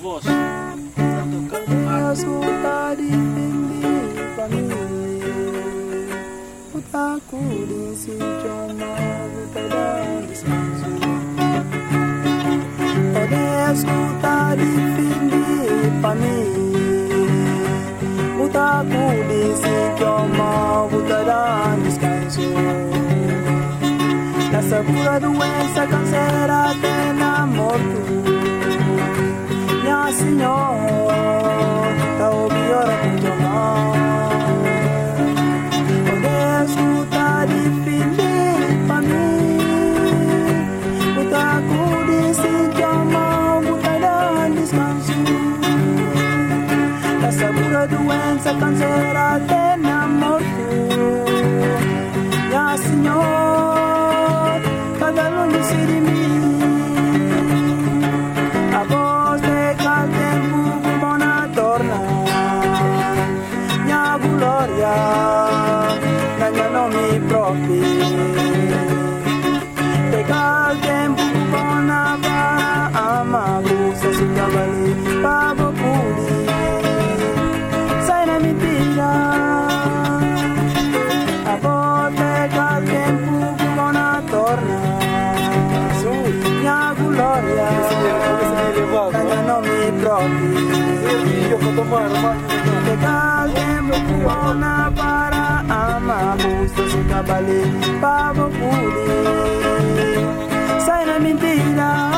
voz. Tá tocando mais. Escuta de fim pra mim. O taco de sítio novo tá dando descanso. Pode escutar de fim pra mim. O taco de sítio novo tá dando descanso. Nessa pura doença, câncer até na morte. Minha senhora, tá o pior com teu mal. Poder escutar de fim pra mim. O taco de sentir mal, botar dando descanso. Nessa pura doença, câncer até na morte. Minha senhora, cada longe de mim. A voz de cada tempo como na torna. Minha glória, ganha nome próprio. De cada tempo como na vara, ama, gosta, se trabalha, pago puri. Sai na mentira. A voz de cada tempo como na torna. Minha glória, ganha nome próprio. Pegar tempo buona para amar, busca se trabalhar, pago por sai na mentira.